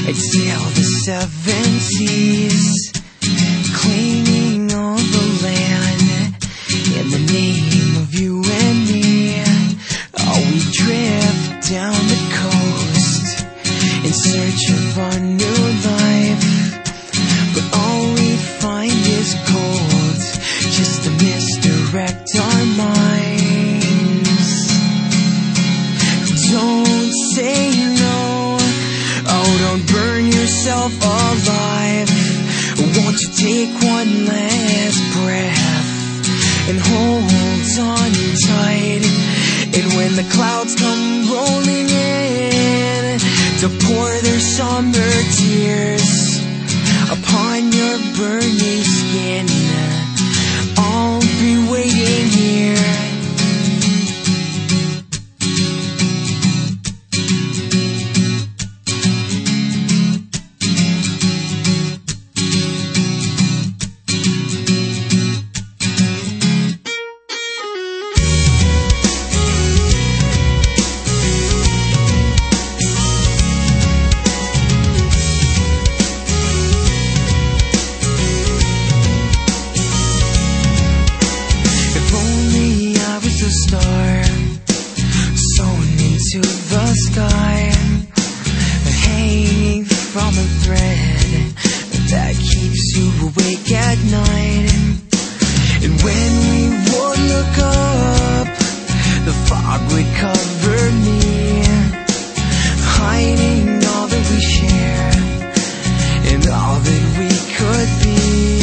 I'd sail the seven seas, cleaning all the land in the name of you and me. Oh, we drift down the coast in search of our new life, but all we find is gold, just to misdirect our minds. Don't say no, oh, don't burn yourself alive. Won't you take one last breath and hold on tight? And when the clouds come rolling in to pour their summer tears upon your burning skin, I'll be waiting here. Star sewn into the sky, hanging from a thread that keeps you awake at night. And when we would look up, the fog would cover me, hiding all that we share and all that we could be.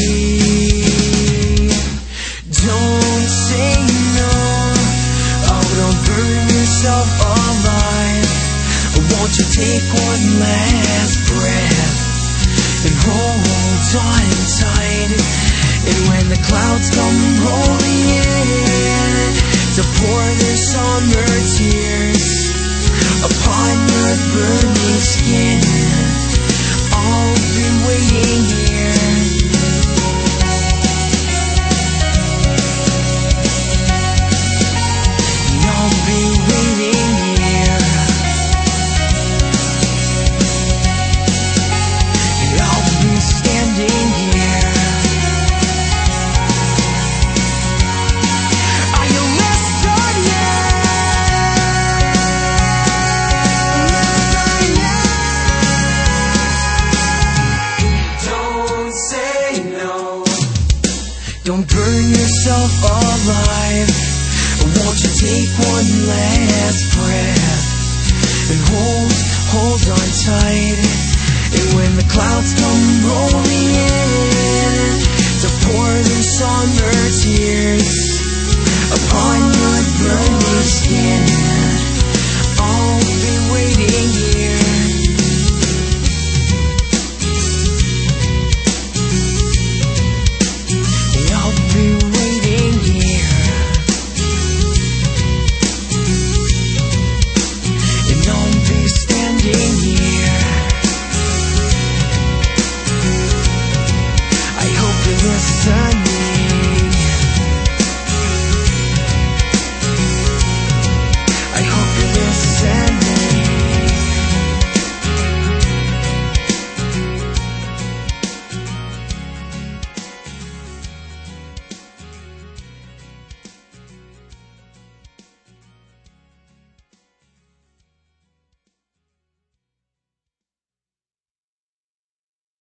Don't say no, oh, don't burn yourself alive. Won't you take one last breath and hold on tight? And when the clouds come rolling in to pour their summer tears upon your burning skin, I'll be waiting here. Don't burn yourself alive. Won't you take one last breath and hold on tight? And when the clouds come rolling in to pour their summer tears upon your burning skin,